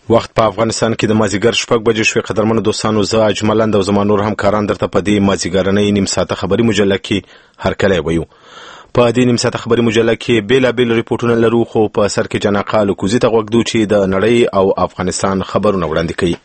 وخت په افغانستان کې د مازیګر 6 بجې شوې. قدرمنو دوستانو، زه اجملند او زما نور همکاران درته په دې مازیګرنۍ نیم ساعته خبري مجله کې هرکلی وایو. په دې نیم ساعته خبري مجله کې بیلابیل ریپورټونه لرو، خو په سر کې جناقال کوزي ته غوږ دو چې د نړۍ او افغانستان خبرونه وړاندې کوي.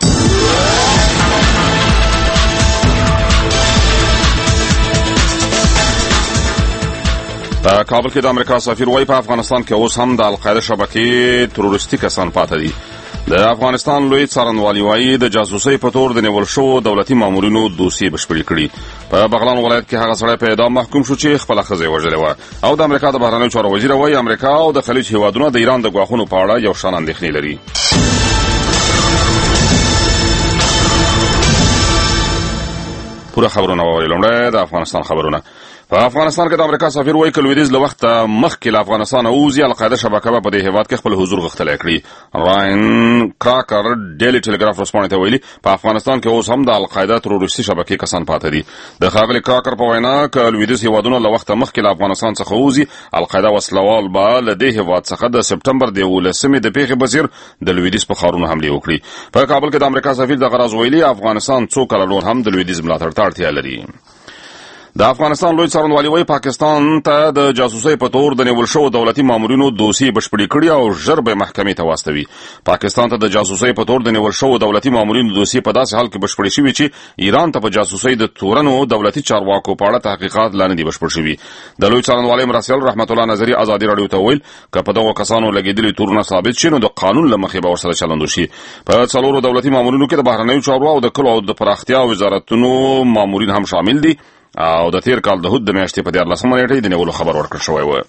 په کابل کې د امریکا سفیر وایي په افغانستان کې اوس هم د القاعده شبکې تروریستي کسان پاتې دي. د افغانستان لوی څارنوالي وایي د جاسوسۍ په تور د نیول شوو دولتي مامورینو دوسیې بشپړې کړي. په بغلان ولایت کې هغه سړی په اعدام محکوم شو چې خپله ښځه یې وژلې وه. او د امریکا د بهرنیو چارو وزیر وایي امریکا او د خلیج هیوادونه د ایران د ګواښونو په اړه یو شان اندېښنې لري. پوره خبرونه واورئ. لومړی د افغانستان خبرونه. په افغانستان کې د امریکا سفیر وایي که لویدیځ له وخته مخکې له افغانستانه ووځي، القاعده شبکه به په دې هېواد کې خپل حضور غښتلی کړي. راین کراکر ډیلی ټیلیګراف ورځپاڼې ته ویلي په افغانستان کې اوس هم د القاعده تروریستي شبکې کسان پاتې دي. د ښاغلي کراکر په وینا که لویدیځ هېوادونه له وخته مخکې له افغانستان څخه ووځي، القاعده وسلوال به له دې هېواد څخه د سپټمبر د 11 د پیښې په څېر د لویدیځ په ښارونو حملې وکړي. په کابل کې د امریکا سفیر دغه راز ویلي افغانستان څو کاله نور هم د لویدیځ ملاتړ ته اړتیا لري. د افغانستان لوی څارنوالي وایي پاکستان ته د جاسوسۍ په تور د نیول شوو دولتي مامورینو دوسیې بشپړې کړي او ژر به محکمې ته واستوي. پاکستان ته د جاسوسۍ په تور د نیول شوو دولتي مامورینو دوسیې په داسې حال کې بشپړې شوي چې ایران ته په جاسوسۍ د تورنو دولتي چارواکو په اړه تحقیقات لا نه دي بشپړ شوي. د لوی څارنوالۍ مرستیال رحمت الله نظري ازادي راډیو ته ویل که په دغو کسانو لګېدلي تورونه ثابت شي نو د قانون له مخې به ورسره چلند وشي. په 4 دولتي مامورینو کې د بهرنیو چارو او د کلو او د پراختیا وزارتونو مامورین هم شامل دي او د تیر کال د هود د میاشتې په 14 نیټې د نیولو خبر ورکړل شوی و.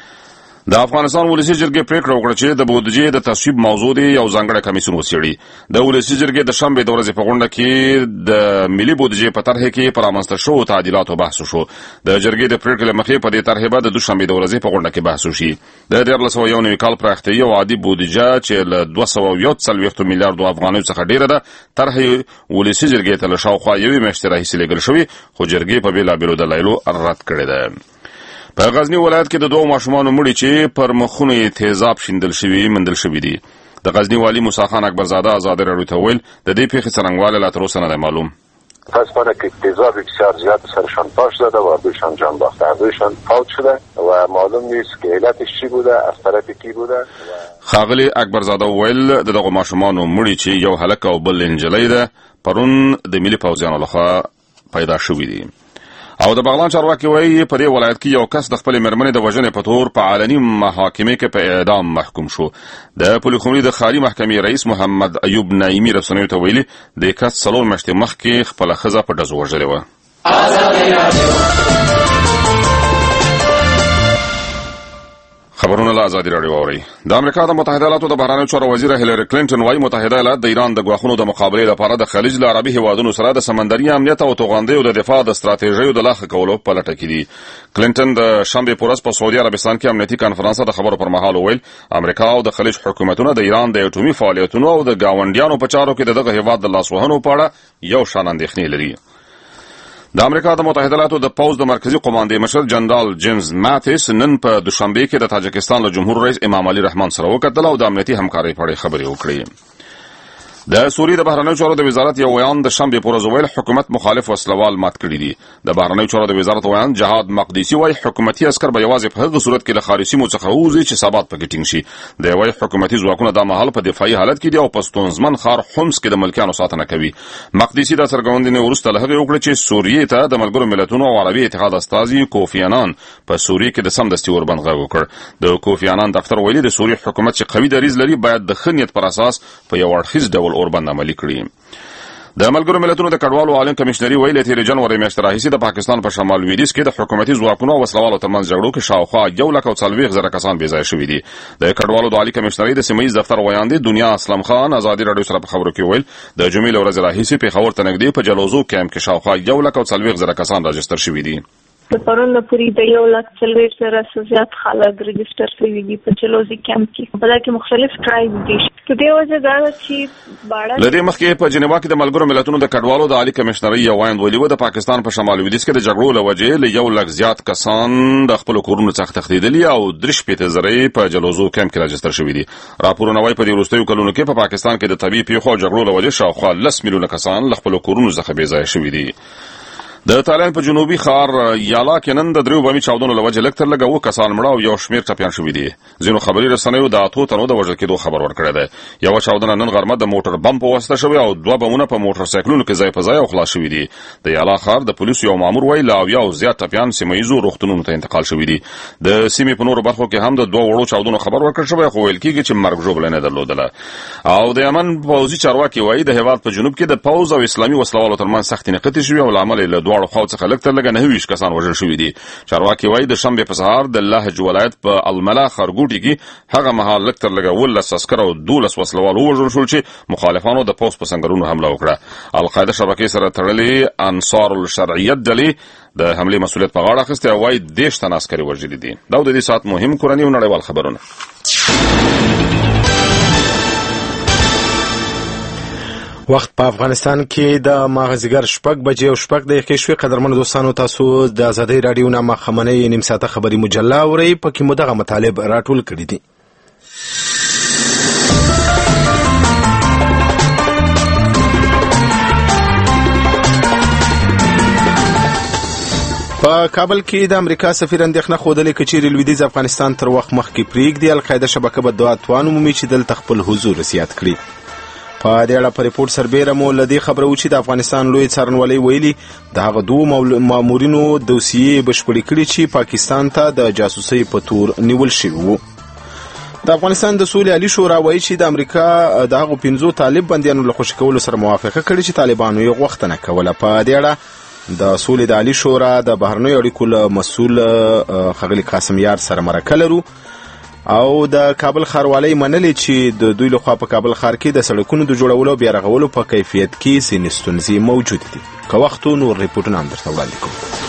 د افغانستان ولسي جرګې پریکړه وکړه چې د بودیجې د تصویب موضوع دی یو ځانګړی کمیسیون وڅېړي. د ولسي جرګې د شنبې د ورځې په غونډه کې د ملي بودیجې په طرحې کې پر رامنځته شوو تعدیلاتو بحث وشو. د جرګې د پریکړې له مخې په دې طرحې به د دوشنبې د ورځې په غونډه کې بحث وشي. د 1401 کال پراختیایي او عادي بودیجه چې له 240 میلیارډو افغانیو څخه ډیره ده، طرحې ولسي جرګې ته له شاوخوا یوې میاشتې راهیسې لیږل شوې، خو جرګې په بېلابېلو دلایلو رد کړې ده. په غزني ولایت کې د 2 ماشومانو مړي چې پر مخونو یې تیزاب شیندل شوي موندل شوي دي. د غزني والي موسی خان اکبرزاده ازادي راډیو ته ویل د دې پیښې څرنګوالی لا تر اوسه نه دی معلوم. متاسفانه که تیزاب بسیار زیاد سرشان پاش زده و دویشان جان باخته، دویشان فوت شده و معلوم نیست که علتش چی بوده، از طرف کی بوده. ښاغلي اکبرزاده ویل د دغو ماشومانو مړي چې یو هلک او بل نجلۍ ده پرون د ملي پوځیانو لخوا پیدا شوي دي. او د بغلان چارواکي وایي په دې ولایت کې یو کس د خپلې مېرمنې د وژنې په تور په علني محاکمې کې په اعدام محکوم شو. د پلخمري د ښاري محکمې رئیس محمد ایوب نعیمي رسنیو ته ویلي د کس 4 میاشتې مخکې خپله ښځه په ډزو وژلې وه. خبرونه له ازادي راډیو اورئ. د امریکا د متحده ایالاتو د بهرنیو چارو وزیره هیلری کلینټن وايي متحده ایالات د ایران د ګواښونو د مقابلې لپاره د خلیج له عربي هیوادونو سره د سمندري امنیت او توغندیو د دفاع د ستراتیژیو د لاښه کولو په لټه کې دي. کلینټن د شنبې په ورځ په سعودي عربستان کې امنیتي کنفرانس د خبرو پر مهال ویل امریکا او د خلیج حکومتونه د ایران د اټومي فعالیتونو او د ګاونډیانو په چارو کې دغه هیواد د لاسوهنو په اړه یو شان اندېښنې لري. د امریکا د متحده ایالاتو د پوځ د مرکزی قوماندې مشر جنرال جیمز ماتیس نن په دوشنبه کې د تاجکستان له جمهور رئیس امام علي رحمان سره وکتل او د امنیتي همکارۍ په اړه خبرې وکړې. د سوریې د بهرنیو چارو د وزارت یو ویان د شنبې په ورځ ویل حکومت مخالف وسلوال مات کړي دي. د بهرنیو چارو د وزارت ویان جهاد مقدسي وايي حکومتي عسكر به یوازې په هغه صورت کې له خارجي سیمو څخه ووځي چې ثبات پکې ټینګ شي. د وايي حکومتي ځواکونه د مهال په دفاعي حالت کې دي او په ستونزمن ښار حمص کې د ملکیانو ساتنه کوي. مقدسي دا څرګندونه وروسته له هغې وکړه چې سوریې ته د ملګرو ملتونو او عربي اتحاد استازي کوفی انان په سوریې کې د سمدستي وربند غږ وکړ. د کوفی انان دفتر ویلي د سوریې حکومت چې قوي دریځ لري باید د ښه نیت پر اساس په یو اړخیز ډول اوربند عملي کړي. د ملګرو ملتونو د کډوالو عالم کمشنري ویلي تیر جنوري میاشتې راهیسې د پاکستان په شمال لویدیځ کې د حکومتي ځواکونو او وسلوالو ترمنځ جګړو کې شاوخوا 140,000 کسان بې ځایه شوي دي. د کډوالو د عالي کمشنري د سیمه ییز دفتر ویاندې دنیا اسلم خان ازادي راډیو سره په خبرو کې ویل د جمعې له ورځې راهیسې پېښور ته نږدې په جلوزو کیمپ کې شاوخوا 140,000 کسان راجستر شوي دي. د پرون پورې د 1,40,000 زیات خلک رجسټر شوي دي په چلوزي کیمپ کې. په دا کې مختلف ټرایب دي. په دې وجه دا چې باړه لدې مخکې په جنیوا کې د ملګرو ملتونو د کډوالو د عالی کمشنري یو وایند ویلي و د پاکستان په شمال لویدیځ کې د جګړو له وجې له 1,00,000 زیات کسان د خپل کورونو څخه تښتېدلي او 3,000 په جلوزو کیمپ کې رجسټر شوي دي. راپورونه وايي په دې وروستیو کلونو کې په پاکستان کې د طبيعي پیښو او جګړو له وجې شاوخوا 10 میلیونه کسان له خپل کورونو څخه بې ځایه شوي دي. د تالان په جنوبي ښار یالا کې نن د 3 بمي چاودنو له وجې لږ تر لږه 9 کسان مړه او یو شمېر ټپیان شوي دي. ځینو خبري رسنیو د 8 تنو د وژل کېدو خبر ورکړی دی. یوه چاودنه نن غرمه د موټر بم په واسطه شوې او 2 بمونه په موټر سایکلونو کې ځای په ځای او خلاص شوي دي. د یالا ښار د پولیسو یو مامور وایي له 90 او زیات ټپیان سیمه ییزو روغتونونو ته انتقال شوي دي. د سیمې په نورو برخو کې هم د 2 وړو چاودنو خبر ورکړل شوی خو ویل کېږي چې مرګ ژوبله نه درلودله. او د یمن پوځي چارواکي وایي د هیواد په جنوب کې د پوځ او اسلامي وسلوالو ترمنځ سختې نښتې شوې او له امله له دواړو خواو څخه لږ لږه 29 کسان وژل شوي دي. چارواکي وایي د شنبې په سهار د لهج ولایت په الملا خرګوټي کې هغه مهال لږ تر لږه 19 عسکر او 12 وسلوال ووژل شول چې مخالفانو د پوځ په سنګرونو حمله وکړه. القاعده شبکې سره تړلې انصار الشرعیت ډلې د حملې مسؤلیت په غاړه اخیستی او وایي 10 تنه عسکري وژلي دي. دا د دې ساعت مهم کورني او نړیوال خبرونه. وخت په افغانستان کې د ماغزګر 6 بجې او 6 دقیقې شوې. قدرمنو دوستانو تاسو د ازادۍ رادیو نه مخمنۍ نیم ساعته خبري مجله اورئ. پکې مو دغه مطالب راټول کړي دي. په کابل کې د امریکا سفیر اندېښنه ښودلې که چیرې لویدیځ افغانستان تر وخت مخکې پرېږدي القاعده شبکه به 2 اتوان ومومي چې دلته خپل حضور زیات کړي. په دې اړه په ریپورت سربیره مو له دې خبره و چې د افغانستان لوی څارنوالۍ ویلي د هغه 2 مامورینو دوسیې بشپړې کړي چې پاکستان ته د جاسوسۍ په تور نیول شوي وو. د افغانستان د سولې عالی شورا وایي چې د امریکا د هغو 15 طالب بندیانو له خوشي کولو سره موافقه کړې چې طالبانو یې غوښتنه کوله. په دې اړه د سولې د عالی شورا د بهرنیو اړیکو له مسؤل ښاغلي قاسم یار سره مرکه لرو او د کابل ښاروالۍ منلې چې د دوی لخوا په کابل ښار کې د سړکونو د جوړولو او بیا رغولو په کیفیت کې ځینې ستونزې موجود دي. که وخت و نور ریپورټونه هم درته وړاندې کوو.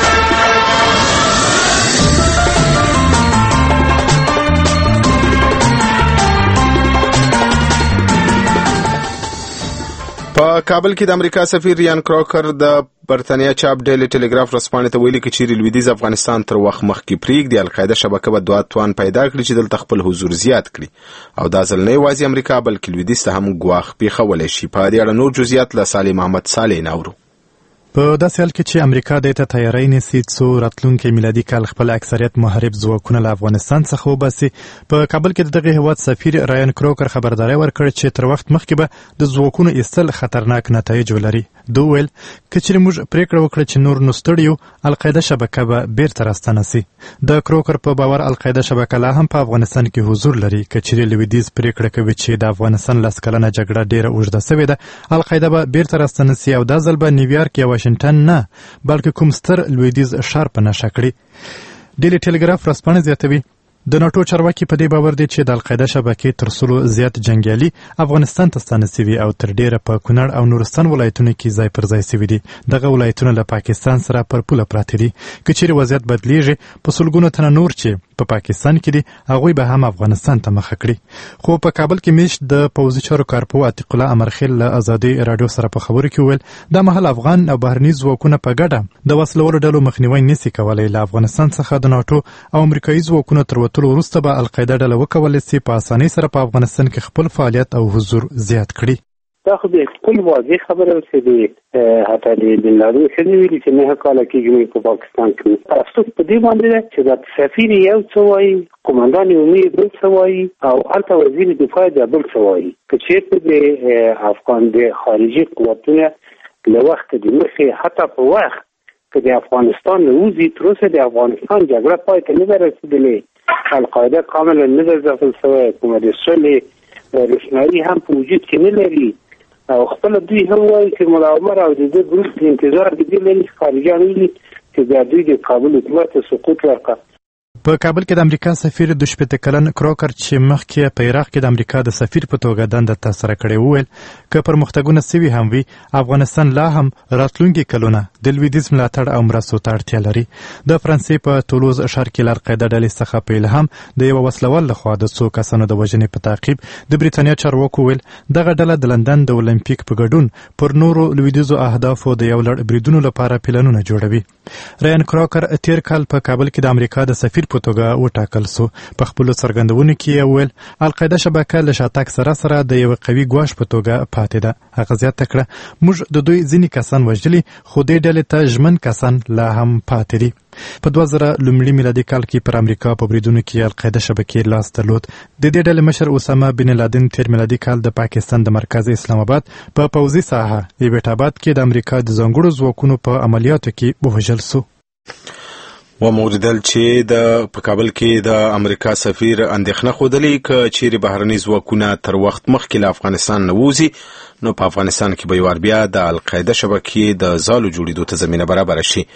په کابل کې د امریکا سفیر ریان کراکر د برتانیا چاپ ډیلی ټیلیګراف ورځپاڼې ته ویلي که چیرې لویدیځ افغانستان تر وخت مخکې پرېږدي القاعده شبکه به 2 اتوان پیدا کړي چې دلته خپل حضور زیات کړي او دا ځل نه یوازې امریکا بلکې لویدیځ ته هم ګواښ پېښولی شي. په دې اړه نور جزئیات له صالح محمد صالح نه اورو. په داسې حال کې چې امریکا د ته تیاری نیسي څو راتلونکي میلادي کال خپل اکثریت محارب ځواکونه له افغانستان څخه وباسي، په کابل کې د دغه هیواد سفیر رایان کروکر خبرداری ورکړ چې تر وخت مخکې به د ځواکونو ایستل خطرناک نتایج ولري. دوی ویل که چېرې موږ پرېکړه وکړه چې نور نو ستړي یو، القاعده شبکه به بیرته راستنه سي. د کروکر په باور القاعده شبکه لا هم په افغانستان کې حضور لري. که چېرې لویدیځ پرېکړه کوي چې د افغانستان 10 کلنه جګړه ډېره اوږده سوې ده، القاعده به بیرته راستنه سي او دا ځل به نیویارک یا واشنګټن نه بلکې کوم ستر لویدیځ ښار په نښه کړي. ډیلی ټیلیګراف ورځپاڼه زیاتوي د ناټو چارواکي په دې باور دي چې د القاعده شبکې تر څلو زیات جنګیالي افغانستان ته ستانه سوي او تر ډیره په کونړ او نورستان ولایتونو کې ځای پر ځای سوي دي. دغه ولایتونه له پاکستان سره پر پوله پراته دي. که چیرې وضعیت بدلیږي، په سلګونو تنه نور چې په پاکستان کې دي هغوی به هم افغانستان ته مخه کړي. خو په کابل کې میشت د پوځي چارو کارپو عتیق الله امرخیل له ازادۍ راډیو سره په خبرو کې وویل دا مهال افغان او بهرني ځواکونه په ګډه د وسلوالو ډلو مخنیوی نشي کولی. له افغانستان څخه د ناټو او امریکایي ځواکونو تر وتلو وروسته به القاعده ډله وکولی سي په اسانۍ سره په افغانستان کې خپل فعالیت او حضور زیات کړي. دا خو بالکل واضح خبره ده چې حتی د بن لادن ښه نه ویلي چې 9 کاله کېږي په پاکستان کې. افسوس په دې باندې ده چې د سفیر یو څه وایي، قمندان عمومي بل څه وایي او هلته وزیر دفاع د بل څه وایي. که چېرته د افغان د خارجي قوتونه له وخت د مخې حتی په وخت که د افغانستان نه وځي، تر اوسه د افغانستان جګړه پای ته نه ده رسېدلې، القاعده کاملا نه ده ځپل سوی، کومه د صلح روشنایي هم په وجود کې نه لري او خپل دوی هم وایي چې ملا عمر او د دې ګروپ د انتظار د دې لري خارجيان ویلي چې د دوی د کابل حکومت سقوط ورکړه. په کابل کې د امریکا سفیر د 18 کلن کروکر چې مخکې په عراق کې د امریکا د سفیر په توګه دنده ترسره کړې وویل که پرمختګونه سوي هم وي افغانستان لا هم راتلونکي کلونه د لویدیځ ملاتړ او مرستو ته اړتیا لري. د فرانسې په تولوز ښار کې له القاعده ډلې څخه په الهام د یوه وسلوال لخوا د څو کسانو د وژنې په تعقیب د بریتانیا چارواکو ویل دغه ډله د لندن د اولمپیک په ګډون پر نورو لویدیځو اهدافو د یو لړ بریدونو لپاره پلانونه جوړوي. رایان کروکر تیر کال په کابل کې د امریکا د سفیر په توګه وټاکل سو. په خپلو څرګندونو کې یې ویل القاعده شبکه له شاتګ سره د یو قوي ګواښ په توګه پاتې ده. هغه زیاته کړه موږ د دوی ځینې کسان وژلي خو دې ډلې ته ژمن کسان لا هم پاتې دي. په 2000 لومړي میلادي کال کې پر امریکا په بریدونو کې القاعده شبکې لاس درلود. د دې ډلې مشر اسامه بن لادن تیر میلادي کال د پاکستان د مرکز اسلام آباد په پوځي ساحه ایبټ آباد کې د امریکا د ځانګړو ځواکونو په عملیاتو کې ووژل سو. وموردل چې په کابل کې د امریکا سفیر اندېښنه ښودلې که چیرې بهرني ځواکونه تر وخت مخکې له افغانستان نه ووځي نو په افغانستان کې به یو بیا د القاعده شبکې د ځالو جوړېدو ته زمینه برابره شي.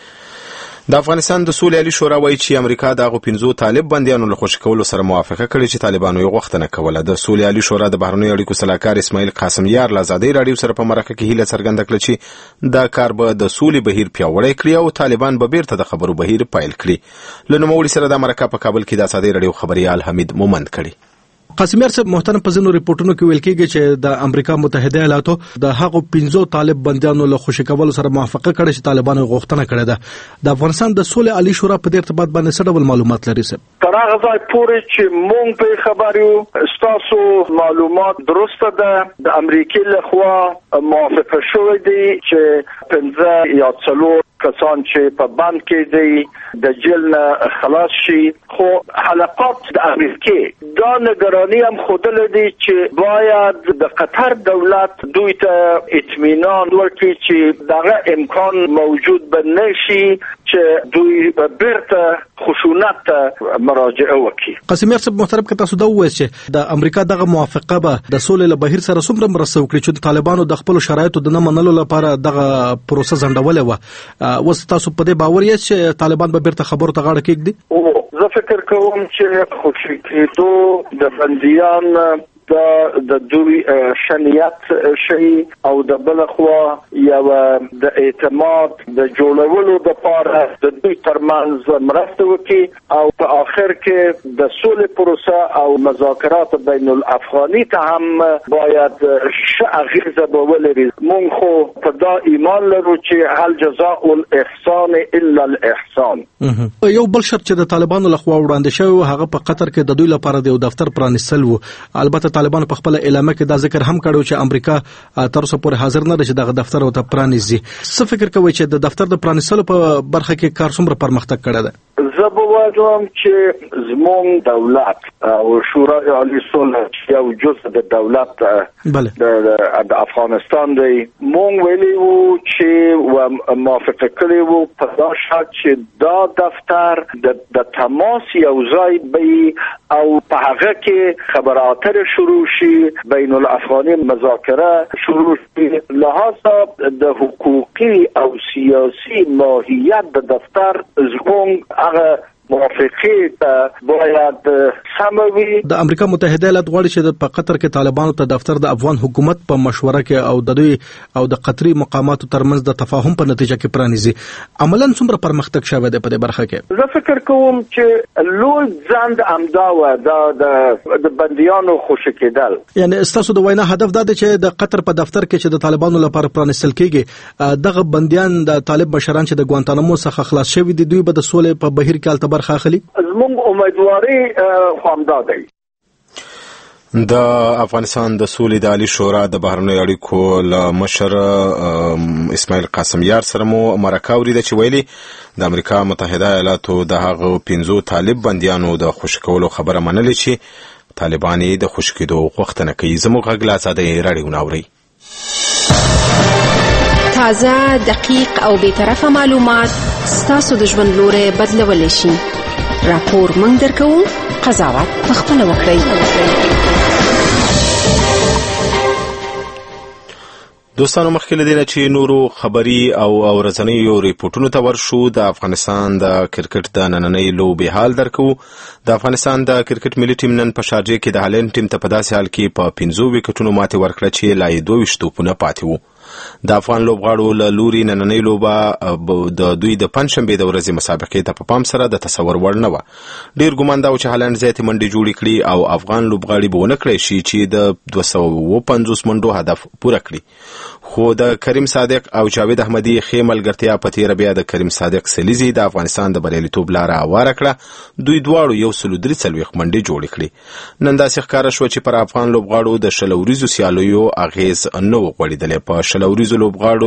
د افغانستان د سولې عالی شورا وایي چې امریکا د هغو 15 طالب بندیانو له خوشي کولو سره موافقه کړې چې طالبانو یې غوښتنه کوله. د سولې عالی شورا د بهرنیو اړیکو سلاکار اسماعیل قاسم یار له ازادۍ راډیو سره په مرکه کې هیله څرګنده کړه چې دا کار به د سولې بهیر پیاوړی کړي او طالبان به بیرته د خبرو بهیر پیل کړي. له نوموړي سره د مرکه په کابل کې د ازادۍ راډیو خبريال حمید مومند کړي. قاسمیار صاحب محترم په ځینو ریپورتونو کې ویل کېږي چې د امریکا متحده ایالاتو د هغو 15 طالب بندیانو له خوشي کولو سره موافقه کړې چې طالبانو غوښتنه کړې ده. د افغانستان د سولې عالی شورا په دې ارتباط باندې څه ډول معلومات لري صاحب؟ تر هغه ځای پورې چې مونږ په خبر یو ستاسو معلومات درسته ده. د امریکا لخوا موافقه شوې دي چې 15 یا 4 کسان چې په بند کې دي د جیل نه خلاص شي. خو حلقات د امریکا دا نگرانی هم خودل دي چې باید د قطر دولت دوی ته اطمینان ورکړي چې دغه امکان موجود بنشي چې دوی بیرته خشونت ته مراجعه وکړي. قاسمیار صاحب محترم که تاسو دا ووایئ چې د امریکا دغه موافقه به د سولې له بهیر سره څومره مرسته وکړي چې د طالبانو د خپل شرایطو د نه منلو لپاره دغه پروسه ځنډولې وه. اوس تاسو په دې باور یاست چې طالبان به بیرته خبرو ته غاړه کېږدي؟ زه فکر کوم چې خوشي کېدو د بندیان د دوی شنیت شي او د بل خوا یو د اعتماد د جوړولو لپاره د دوی ترمنځ مرسته وکړي او په آخر کې د سولې پروسه او مذاکرات بین الافغاني ته هم باید اغیزه ولري. مونږ خو په دا ایمان لرو چې هل جزاء الاحسان الا الاحسان. یو بل شرط چې د طالبانو لخوا وړاندې شوی هغه په قطر کې د دوی لپاره د یو دفتر پرانیستل وو. البته طالبانو په خپل اعلامیه کې دا ذکر هم کړو چې امریکا تر اوسه پورې حاضر نه ده چې دغه دفتر او ته پرانیزي. څه فکر کوئ چې د دفتر د پرانیستلو په برخه کې کار څومره پرمختګ کړی دی؟ زه به وایم چې زموږ دولت او شورای عالی صلح یو جزء د دولت د افغانستان دی. مونږ ویلي وو چې موافقه کړې وو په دا شرط چې دا دفتر د تماس یو ځای به او په هغه کې خبرات شروع شي بین الافغاني مذاکره شروع شي. لحاظا د حقوقي او سیاسي ماهیت د دفتر زموږ هغه موافقه ته باید سموي. د امریکا متحده ایالات غواړي چې په قطر کې طالبانو ته دفتر د افغان حکومت په مشوره کې او د دوی او د قطري مقاماتو ترمنځ د تفاهم په نتیجه کې پرانیزي. عملاً څومره پرمختګ شوی دی په دې برخه کې؟ زه فکر کوم چې لوی ځند امداوه د بندیانو خوشي کېدل. یعنی تاسو د وینا هدف دا دی چې د قطر په دفتر کې چې د طالبانو لپاره پرانیستل کېږي دغه بندیان د طالب مشران چې د ګوانتانامو څخه خلاص شوي دي دوی به د سولې په بهیر کې خاخلی زموږ امیدواري خامدا دی. د افغانستان د سولې د عالی شورا د بهرنیو اړیکو له مشر اسماعیل قاسم یار سره مو مرکه اوریده چې ویلي د امریکا متحده ایالاتو د هغو 15 طالب بندیانو د خوشي کولو خبره منلې چې طالبان یې د خوشي کېدو غوښتنه کوي. زموږ غږ له ازادۍ راډیو نه اورئ. تازه، دقیق او بی‌طرفه معلومات ستاسو د ژوند لوري بدلولی شي. راپور موږ درکوو، قضاوت پخپله وکړئ. دوستانو مخکې له دې نه چې نورو خبري او ورځنیو ریپورتونو ته ورشو د افغانستان د کرکټ د نننۍ لوبې حال درکو. د افغانستان د کرکټ ملي ټیم نن په شارجه کې د هالند ټیم ته په داسې حال کې په 15 وکټونو ماتې ورکړه چې لا 22 توپونه پاتې وو. د افغان لوبغاړو له لوري نننۍ لوبه د دوی د پنځشنبې د ورځې مسابقې ته په پام سره د تصور وړ نه و. ډیر ګمان دا و چې هالند زیاتې منډې جوړې کړي او افغان لوبغاړي به ونه کړی شي چې د 250 منډو هدف پوره کړي. خو د کریم صادق او جاوید احمدي ښې ملګرتیا په تېره بیا د کریم صادق سلیزي د افغانستان د بریالیتوب لاره هواره کړه. دوی دواړو 143 منډې جوړې کړې. نن داسې ښکاره شوه چې پر افغان لوبغاړو د شل وریزو سیالیو اغیز نه و غوړېدلی. په شل وریزو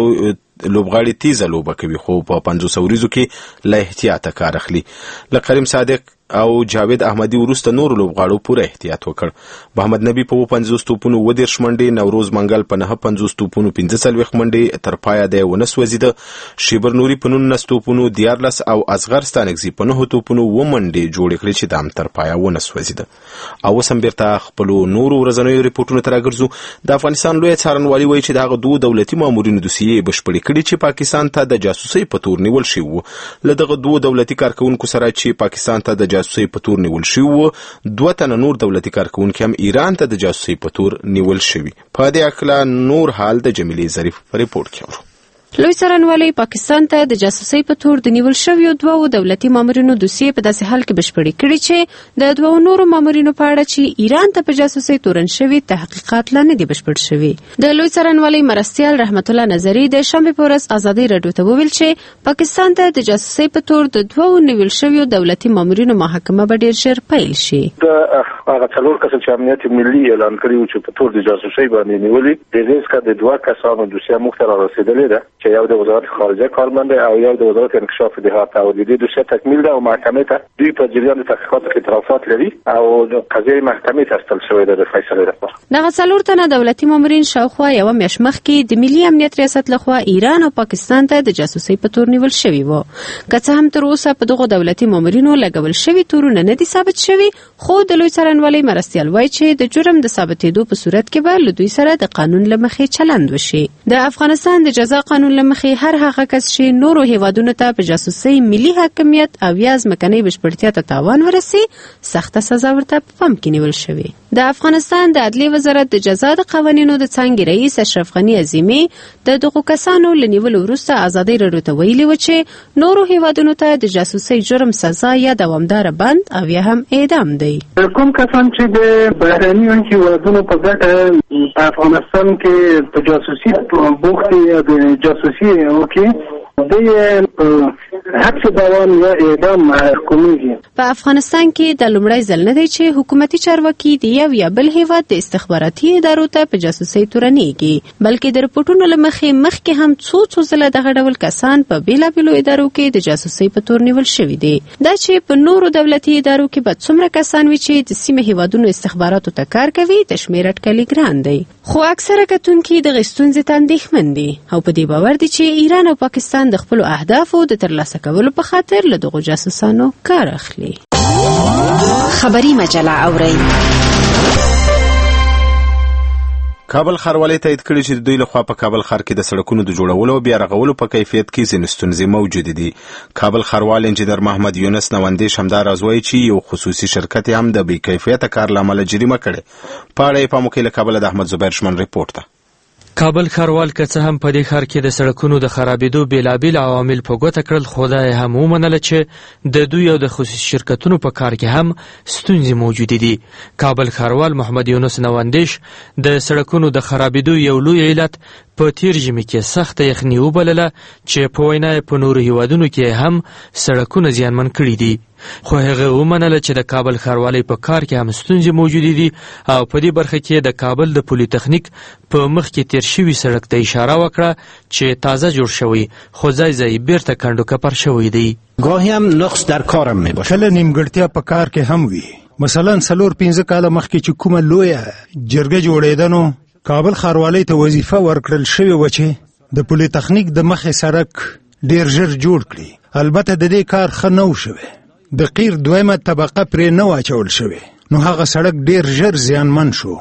لوبغاړي تیزه لوبه کوي خو په 500 وریزو کې له احتیاطه کار اخلي. له کریم صادق او جاوید احمدي وروسته نور لوبغاړو پوره احتیاط وکړ. محمد نبی په 50 توپونو 20 منډې، نوروز منګل په 50 توپونو 45 منډې تر پایه د ونس وزیده. شیبر نوري په 19 توپونو 14 او اصغر ستانکزي په 9 توپونو و منډې جوړې کړې چې دام تر پایه ونس وزیده. او وسم بیرته خپل نورو ورځنیو ریپورتونو ته راګرځو. د افغانستان لوی څارنوالي وایي چې دغه دوه دولتي مامورینو دوسیې بشپړې کړي چې پاکستان ته د جاسوسۍ په تور نیول شوي وو. له دغه دوه دولتي کارکونکو سره چې پاکستان ته د جاسوسۍ په تور نیول شوي وو، 2 تنه نور دولتي کارکونکي هم ایران ته د جاسوسۍ په تور نیول شوي. په دې اړه نور حال د جمیلې ظریف په ریپورت کې اورو. لوی څارنوالي پاکستان ته د جاسوسۍ په تور د نیول شویو 2 دولتي مامورینو دوسیې په داسې حال کې بشپړې کړي چې د 2 نورو مامورینو په اړه چې ایران ته په جاسوسۍ تورن شوي تحقیقات لا نه دي بشپړ شوي. د لوی څارنوالي مرستیال رحمت الله نظری د شنبې په ورځ ازادي راډیو ته وویل چې پاکستان ته د جاسوسۍ په تور د 2 نیول شویو دولتي مامورینو محاکمه به ډیر ژر پیل شي. د هغه څلور کسان چې امنیت ملي اعلان کړی و چې په تور د جاسوسۍ باندې نیولې، د دې څخه د 2 کسانو دوسیه مختار رسیدلې ده چې یو د وزارت خارجه کارمند او یو د وزارت انکشاف دهات او د دې دوسیه تکمیل ده او محکمې ته دوی په جریان تحقیقات کې اعترافات لري او قضیه محکمې ته استل شوې ده د فیصله لپاره. دغه څلور تنه دولتي مامورین شاوخوا یو میاشت مخکې د ملي امنیت ریاست لخوا ایران او پاکستان ته د جاسوسۍ په تور نیول شوي وو. که څه هم تر اوسه په دغه دولتي مامورینو لګول شوي تورونه نه دي ثابت شوي، خو د لوی څارنوالۍ مرستیال وایي چې د جرم د ثابتېدو په صورت کې به له دوی سره د قانون له مخې چلند وشي. د افغانستان د جزا قانون له مخې هر هغه کس چې نورو هیوادونو ته په جاسوسۍ ملي حاکمیت او یا ځمکنۍ بشپړتیا ته تاوان ورسي، سخته سزا ورته په پام کې نیول شوې. د افغانستان د عدلي وزارت د جزا د قوانینو د څانګې رئیس اشرف غني عظیمي د دغو کسانو له نیولو وروسته ازادي راډیو ته ویلي و چې نورو هیوادونو ته د جاسوسۍ جرم سزا یا دوامداره بند او یا هم اعدام دی. کوم کسان چې د بهرنیو هیوادونو په ګټه په افغانستان کې په جاسوسي بوخت یا د جاسوسي وکړي د حبس دوام یا اعدام محکومیږي. په افغانستان کې د لومړی ځل نه دی چې حکومتي چارواکي د یو یا بل هیواد د استخباراتي ادارو ته په جاسوسۍ تورنېږي، بلکې د رپورټونو له مخکې هم څو ځله دغه ډول کسان په بیلابیلو ادارو کې د جاسوسۍ په تور نیول شوي دي. دا چې په نورو دولتي ادارو کې به څومره کسان وي چې د سیمه هیوادونو استخباراتو ته کار کوي د شمېر اټکل ګران دی، خو اکثره کتونکي دغه ستونزې ته اندېښمن دي او په دې باور دي چې ایران او پاکستان د خپل اهدافو د ترلاسه کولو په خاطر له دغو جاسوسانو کار اخلي. خبري مجله اورئ. کابل ښاروالۍ تایید کړي چې د دوی لخوا په کابل ښار کې د سړکونو د جوړولو او بیا رغولو په کیفیت کې ځینې ستونزې موجودې دي. کابل ښاروال انجینر محمد یونس نوندیش همداراز وایي چې یو خصوصي شرکت هم د بې کیفیته کار له امله جریمه کړې. په اړه یې پام وکړئ. له کابله د احمد زبیر شمن ریپورت ته. کابل ښاروال که څه هم په دې ښار کې د سړکونو د خرابېدو بېلابېل عوامل په ګوته کړل، خو دا یې هم ومنله چې د دوی او د خصوصي شرکتونو په کار کې هم ستونزې موجودې دي. کابل ښاروال محمد یونس نوندیش د سړکونو د خرابېدو یو لوی علت په تیر ژمي کې سخته یخني وبلله چې په وینا یې په نورو هیوادونو کې هم سړکونه زیانمن کړي دي. خو هغه ومنله چې د کابل ښاروالۍ په کار کې هم ستونزې موجودې دي او په دې برخه کې د کابل د پولي تخنیک په مخ کې تیر شوي سړک ته اشاره وکړه چې تازه جوړ شوی خو ځای ځای بیرته کنډو کپر شوی دی. گاهی هم نقص در کارم می باشه. کله نیمګړتیا په کار کې هم وي. مثلا 4-5 کاله مخکې چې کومه لویه جرګه جوړېده نو کابل ښاروالۍ ته وظیفه ورکړل شوې وه چې د پولي تخنیک د مخې سړک ډیر ژر جوړ کړي. البته د دې کار ښه نه و شوی. د قیر دویمه طبقه پرې نه واچول شوې، نو هغه سړک ډیر ژر زیانمن شو.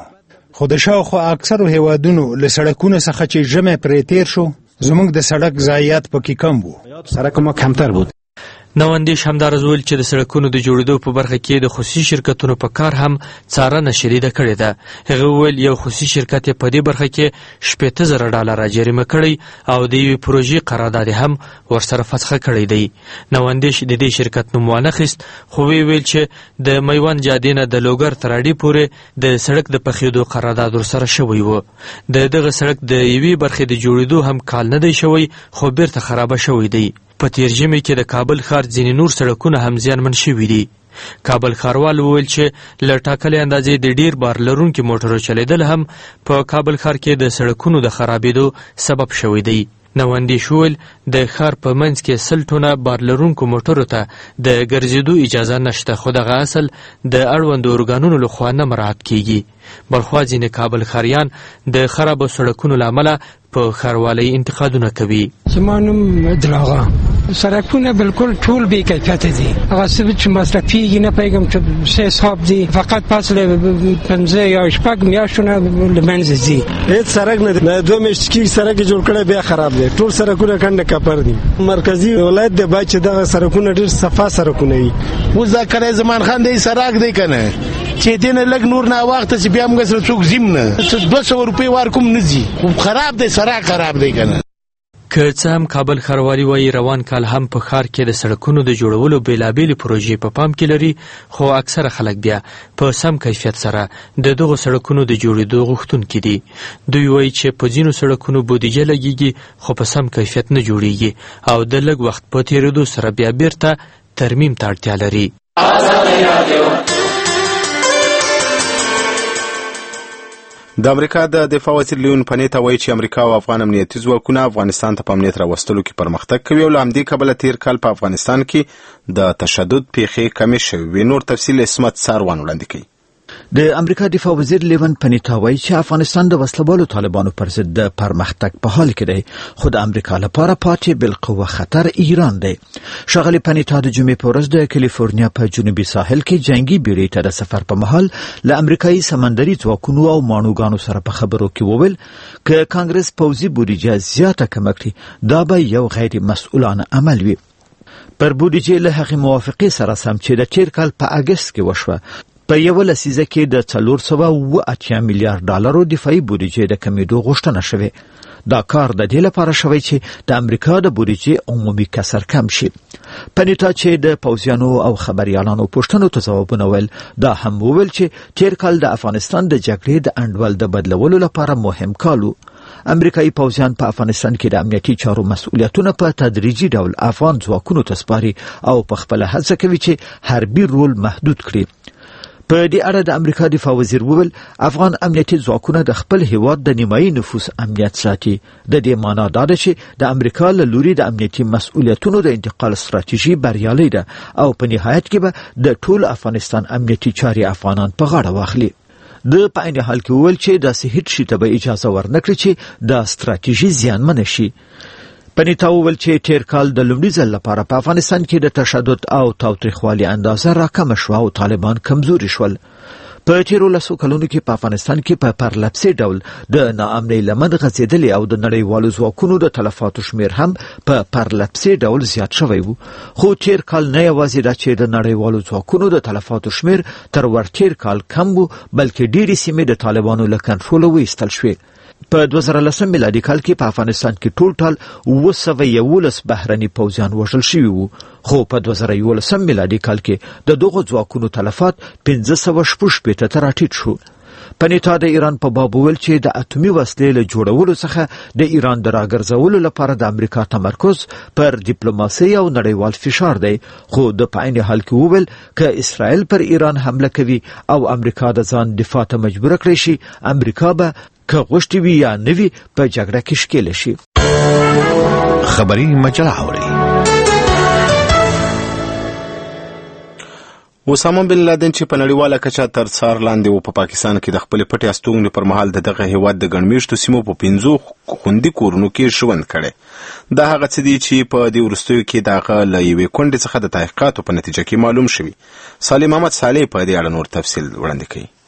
خو د شاوخوا اکثرو هیوادونو له سړکونو څخه چې ژمی پرې تیر شو زموږ د سړک ضایعات پکې کم وو. سړک ما کمتر بود. نواندیش همدارز ویل چې د سړکونو د جوړېدو په برخه کې د خصوصي شرکتونو په کار هم څارنه شدیده کړې ده. هغه ویل یو خصوصي شرکت په دې برخه کې $80,000 جریمه کړی او د یوې پروژې قرارداد هم ورسره فسخه کړی دی. نواندیش د دې شرکت نوم وانخیست خو ویل چې د میوند جادې نه د لوګر تر اډې پورې د سړک د پخېدو قرارداد ورسره شوی و. دغه سړک د یوې برخې د جوړېدو هم کال نه دی شوی خو بیرته خرابه شوی دی. په تیر ژمي کې د کابل ښار ځینې نور سړکونه هم زیانمن شوي دي. کابل ښاروال وویل چې له ټاکلې اندازې د ډیر بار لرونکي موټرو چلیدل هم په کابل ښار کې د سړکونو د خرابېدو سبب شوی دی. نواندیش ویل د ښار په منځ کې 100 ټنه بار لرونکو موټرو ته د ګرځېدو اجازه نشته خو دغه اصل د اړوندو ارګانونو لخوا نه مراعات کیږي. بلخوا ځینې کابل ښاریان د خرابو سړکونو له امله په ښاروالۍ انتقادونه کوي. زما نوم عدلاغا. سړکونه بالکل ټول بې کیفیته دي. هغه څه چې مصرفېږي نه پوهېږم چې څه حساب دي. فقط پس له 5 یا 6 میاشتو نه له منځه ځي. هېڅ سړک نه دی. د 2 میاشتې کېږي سړک یې جوړ کړی بیا خراب دی. ټول سړکونه کنډه کپر دي. مرکزي ولایت دی باید چې دغه سړکونه ډېر صفا سړکونه وي. اوس دا کلی زمان خان دی سړک دی که نه چې دې نه لږ نور ناوخته چې بیا موږ سره څوک ځیم نه 200 روپۍ ورکوم نه ځي. خو خراب دی سړک خراب دی که نه. که څه هم کابل ښاروالي وایي روان کال هم په ښار کې د سړکونو د جوړولو بېلابېلې پروژې په پام کې لري خو اکثره خلک بیا په سم کیفیت سره د دغو سړکونو د جوړېدو غوښتونکي دي. دوی وایي چې په ځینو سړکونو بودیجه لګیږي خو په سم کیفیت نه جوړیږي او د لږ وخت په تېرېدو سره بیا بیرته ترمیم ته اړتیا لري. د امریکا د دفاع وزیر لیون پنیتا وایي چې امریکا او افغان امنیتي ځواکونه افغانستان ته په امنیت راوستلو کې پرمختګ کوي او له همدې کبله تیر کال په افغانستان کې د تشدد پیښې کمې شوې. نور تفصیل عصمت ساروان وړاندې کوي. د امریکا دفاع وزیر لیون پنیتا وایي چې افغانستان د وسلوالو طالبانو پر ضد د پرمختګ په حال کې دی خو د امریکا لپاره پاتې بالقوه خطر ایران دی. ښاغلي پنیتا د جمعې په ورځ د کالیفورنیا په جنوبي ساحل کې جنگي بیړۍ ته د سفر په مهال له امریکایي سمندري ځواکونو او ماڼوګانو سره په خبرو کې وویل که کانګرس پوځي بودیجه زیاته کمه کړي دا به یو غیر مسؤلانه عمل وي. پر بودیجې له هغې موافقې سره سم چې د تیر کال په اګست کې وشوه په یوه لسیزه کې د $480 میلیارډ دفاعي بودیجې د کمیدو غوښتنه شوې. دا کار د دې لپاره شوی چې د امریکا د بودیجې عمومي کسر کم شي. پنیتا چې د پوځیانو او خبريالانو پوښتنو ته ځوابونه ویل دا هم وویل چې تیر کال د افغانستان د جګړې د انډول د بدلولو لپاره مهم کال و. امریکایي پوځیان په افغانستان کې د امنیتي چارو مسؤلیتونه په تدریجي ډول افغان ځواکونو ته سپاري او په خپله هڅه کوي چې حربي رول محدود کړي. په دې اړه د امریکا دفاع وزیر وویل افغان امنیتي ځواکونه د خپل هیواد د نیمایي نفوس امنیت ساتي. د دې معنا دا ده چې د امریکا له لوري د امنیتي مسؤلیتونو د انتقال ستراتیژي بریالۍ ده او په نهایت کې به د ټول افغانستان امنیتي چارې افغانان په غاړه واخلي. د په عین حال کې وویل چې داسې هیڅ شي ته به اجازه ورنکړي چې دا ستراتیژي زیانمنه شي. پنیتا وویل چې تیر کال د لومړي ځل لپاره په افغانستان کې د تشدد او تاوتریخوالي اندازه راکمه شوه او طالبان کمزوري شول. په تیرو 10 کلونو کې په افغانستان کې په پرلپسې ډول د ناامنۍ لمن غځېدلې او د نړیوالو ځواکونو د تلفاتو شمیر هم په پرلپسې ډول زیات شوی و. خو تیر کال نه یوازې دا چې د نړیوالو ځواکونو د تلفاتو شمیر تر ورتیر کال کم و بلکې ډېرې سیمې د طالبانو له کنټروله وایستل شوې. په 2010 میلادي کال کې په افغانستان کې ټول 211 بهرني پوځیان وژل شوي وو خو په 2011 میلادي کال کې د دغو ځواکونو تلفات 516 ته راټیټ شو. پنیتا د ایران په باب ویل چې د اتومي وسلې له جوړولو څخه د ایران د راګرځولو لپاره د امریکا تمرکز پر ډیپلوماسي او نړیوال فشار دی خو د په عین حال کې وویل که اسرائیل پر ایران حمله کوي او امریکا د ځان دفاع ته مجبور کړي شي امریکا به که غوښتي وي یا نه وي په جګړه کې ښکېل شي. خبري مجله اوري. اسامه بن لادن چې په نړیواله کچه تر څار لاندې و په پاکستان کې د خپل پټې استوګنې پر مهال دغه هیواد د ګڼمیشتو سیمو په 15 خوندي کورونو کې ژوند کړي. دا هغه څه دي چې په دې وروستیو کې دغه له یوې کونډې څخه د تحقیقاتو په نتیجه کې معلوم شوي. سالم احمد صالح په دې اړه نور تفصیل وړاندې کوي.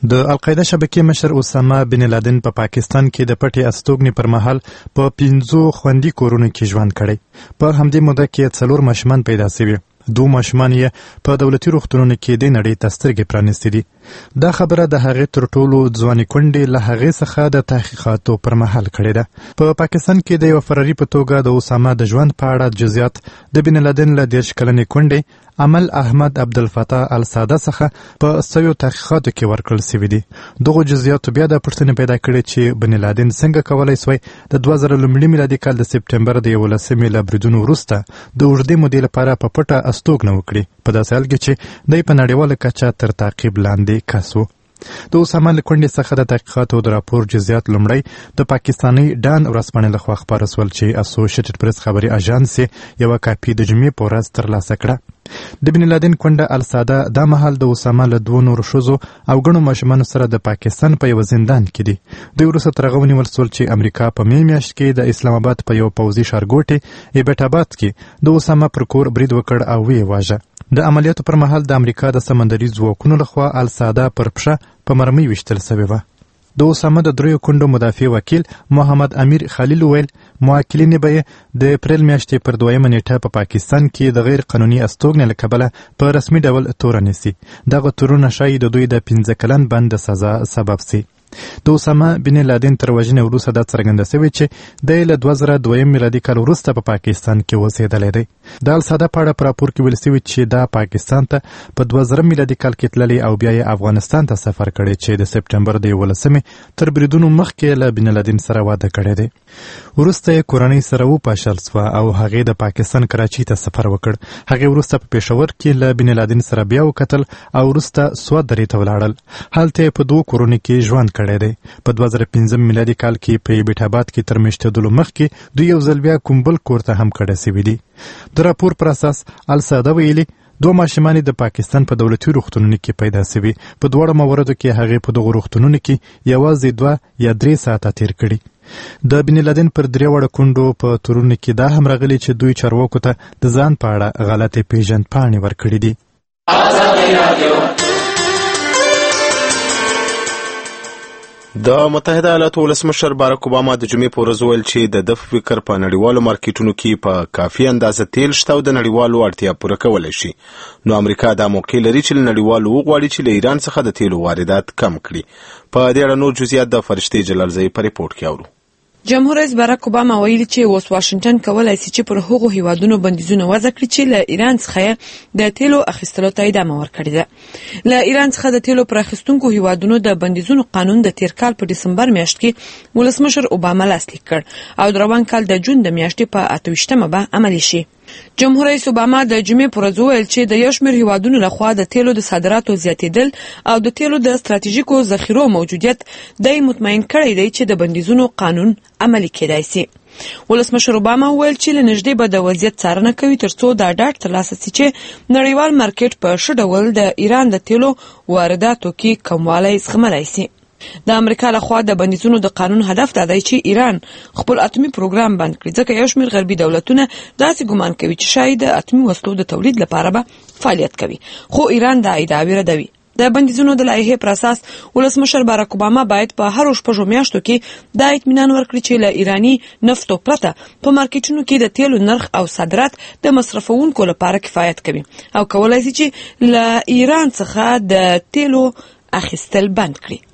د القاعده شبکې مشر اسامه بن لادن په پاکستان کې د پټې استوګنې پر مهال په 5 خوندي کورونو کې ژوند کړی. په همدې موده کې 4 ماشومان پیدا شوي. 2 ماشومان یې په دولتي روغتونونو کې د نړۍ ته سترګې پرانیستې دي. دا خبره د هغې تر ټولو ځوانې کونډې له هغې څخه د تحقیقاتو پر مهال کړې ده. په پاکستان کې د یو فراري په توګه د اسامه د ژوند په اړه جزئیات د بن لادن له 10 کلنې کونډې عمل احمد عبدالفتاح الساده څخه په 100 تحقیقاتو کې ورکړل شوي دي. دغه جزئیاتو بیا د پوښتنې پیدا کړې چې بن لادن څنګه کولی شوی د 2000 لومړي میلادي کال د سپټمبر د 11مې له بریدونو وروسته د اوږدې مودې لپاره په پټه استوګنه وکړي، په داسې حال کې چې دی په نړیواله کچه تر تعقیب لاندې کس و. د اسامه له کونډې څخه د تحقیقاتو د راپور جزئیات لومړی د پاکستاني ډان ورځپاڼې لخوا خپاره سول چې اسوسییټډ پریس خبري اژانس یوه کاپي د جمعې په ورځ ترلاسه کړه. د بن لادن کونډه الساده دا مهال د اسامه له 2 نورو ښځو او ګڼو ماشومانو سره د پاکستان په یو زندان کې دي. دوی وروسته تر هغه ونیول سول چې امریکا په مې میاشت کې د اسلام آباد په یو پوځي ښارګوټي ایبټ آباد کې د اسامه پر کور برید وکړ او ویې واژه. د عملیاتو پر مهال د امریکا د سمندري ځواکونو لخوا الساده پر پښه په مرمۍ ویشتل شوې وه. د اسامه د 3 کونډو مدافع وکیل محمد امیر خلیل ویل موکلین به د اپریل میاشتې پر 2 نیټه په پاکستان کې د غیر قانوني استوګنې له کبله په رسمي ډول تور نیسي. دغه تورونه شاید د دوی د 15 کلن بند د سزا سبب سي. د اسامه بن لادن تر وژنې وروسته دا څرګنده شوې چې دی له 2002 میلادي کال وروسته په پاکستان کې اوسېدلی دی. د الساده په اړه په راپور کې ویل شوي چې دا پاکستان ته په 2000 میلادي کال کې تللی او بیا یې افغانستان ته سفر کړی چې د سپټمبر د 11مې تر بریدونو مخکې له بن لادن سره واده کړی دی. وروسته یې کورنۍ سره وپاشل سوه او هغې د پاکستان کراچۍ ته سفر وکړ. هغې وروسته په پېښور کې له بن لادن سره بیا وکتل او وروسته سوات درې ته ولاړل. هلته یې په 2 کورونو کې ژوند کړی دی. په 2015 میلادي کال کې په ایبټ آباد کې تر میشتېدلو مخکې دوی یو ځل بیا کوم بل کور ته هم کډه سوي دي. د راپور پر اساس الساده ویلي 2 ماشومان د پاکستان په دولتي روغتونونو کې پیدا سوي. په دواړو مواردو کې هغې په دغو روغتونونو کې یوازې 2 یا 3 ساعته تیر کړي. د بن لادن پر 3 وړه کونډو په تورونو کې دا هم راغلي چې دوی چارواکو ته د ځان په اړه غلطې پیژندپاڼې ورکړي دي. د متحده ایالاتو ولسمشر بارک اوباما د جمعې په ورځ ویل چې د فکر په نړیوالو مارکیټونو کې په کافي اندازه تیل شته او د نړیوالو اړتیا پوره کولی شي. نو امریکا دا موقع لري چې له نړیوالو وغواړي چې له ایران څخه د تیلو واردات کم کړي. په دې اړه نور جزئیات د فرشتې جلالزئی په ریپورت کې اورو. جمهور رئیس بارک اوباما ویلي چې اوس واشنگټن کولای شي چې پر هغو هیوادونو بندیزونه وضع کړي چې له ایران څخه د تیلو اخیستلو ته ادامه ورکړې ده. له ایران څخه د تیلو پر اخیستونکو هیوادونو د بندیزونو قانون د تیر کال په دسمبر میاشت کې ولسمشر اوباما لاسلیک کړ او د روان کال د جون د میاشتې په 28مه به عملي شي. جمهور رئیس اوباما د جمعې پر ورځ ویل چې د یو شمېر هیوادونو لخوا د تیلو د صادراتو زیاتېدل او د تیلو د ستراتیژیکو ذخیرو موجودیت د مطمئن کړی دی چې د بندیزونو قانون عملي کېدای شي. ولسمشر اوباما ویل چې له نږدې به د وضعیت څارنه کوي ترڅو دا ډاډ ترلاسه شي چې نړیوال مارکیټ په ښه ډول د ایران د تیلو وارداتو کې کموالی زغملی شي. د امریکا لخوا د بندیزونو د قانون هدف دا دی چې ایران خپل اتمی پروګرام بند کړي، ځکه یو شمېر غربي دولتونه داسې ګمان کوي چې شاید د اتمی وسلو د تولید لپاره به فعالیت کوي، خو ایران دا ادعاوې ردوي. د بندیزونو د لایحې پر اساس ولسمشر بارک اوباما باید په هر 6 میاشتو کې دا اطمینان ورکړي چې له ایرانی نفتو پرته په مارکیټونو کې د تیلو نرخ او صادرات د مصرفونکو لپاره کفایت کوي او کولای شي چې له ایران څخه د تیلو اخیستل بند کړي.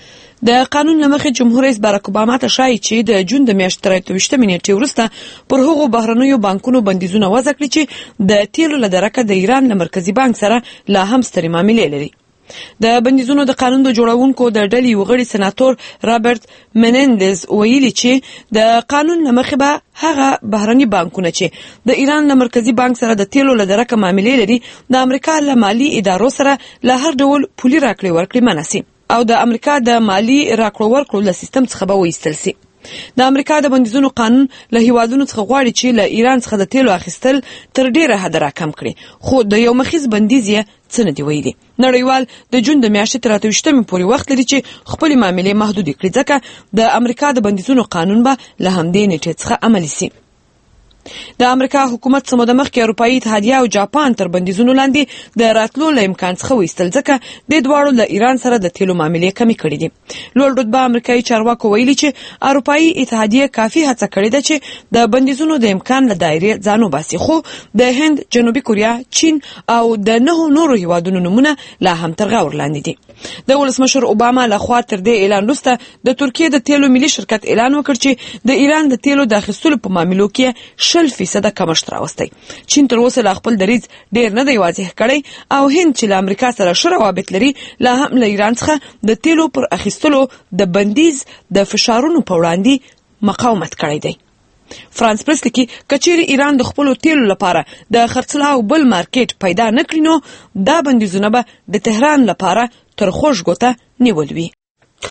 د قانون لمخې جمهور رئیس بارک اوباما ته شایي چې د جون د میاشتې تر 28 نیټې وروسته پر هغو بهرنیو بانکونو بندیزونه وضع کړي چې د تیلو له درکه د ایران له مرکزي بانک سره لا هم سترې معاملې لري. د بندیزونو د قانون د جوړونکو د ډلې یو غړي سناتور رابرت منندز ویلي چې د قانون لمخې به هغه بهرني بانکونه چې د ایران له مرکزي بانک سره د تیلو له درکه معاملې لري د امریکا له مالی ادارو سره له هر ډول پولي راکړې ورکړې منع شي او د امریکا د مالی راکړو ورکړو له سیستم څخه به وایستل شي. د امریکا د بندیزونو قانون له هیوادونو څخه غواړي چې له ایران څخه د تیلو اخیستل تر ډیره حده راکم کړي، خو د یو مخیز بندیز یې څه نه دی ویلي. نړیوال د جون د میاشتې تر 28 پورې وخت لري چې خپلې معاملې محدودې کړي، ځکه د امریکا د بندیزونو قانون به له همدې نیټې څخه عملي شي. د امریکا حکومت څه موده مخکې اروپایي اتحادیه او جاپان تر بندیزونو لاندې د راتلو له امکان څخه وایستل، ځکه د دواړو له ایران سره د تیلو معاملې کمې کړې دي. لوړ رتبه امریکایي چارواکو ویلي چې اروپایي اتحادیه کافي هڅه کړې ده چې د بندیزونو د امکان له دایرې ځان وباسي، خو د هند، جنوبي کوریا، چین او د 9 نورو هیوادونو نومونه لا هم تر غور لاندې دي. د ولسمشر اوباما لخوا تر دې اعلان وروسته د ترکیې د تیلو ملي شرکت اعلان وکړ چې د ایران د تیلو د اخیستلو په معاملو کې 60% کمښت راوستی. چین تر اوسه لا خپل دریځ ډیر نه دی واضح کړی او هند چې له امریکا سره ښه روابط لري لا هم له ایران څخه د تیلو پر اخیستلو د بندیز د فشارونو په وړاندې مقاومت کړی دی. فرانس پریس لیکي کچېرې ایران د خپلو تیلو لپاره د خرڅلاو بل مارکیټ پیدا نه کړي نو دا بندیزونه به د تهران لپاره تر خوږ ګوته نیول وي.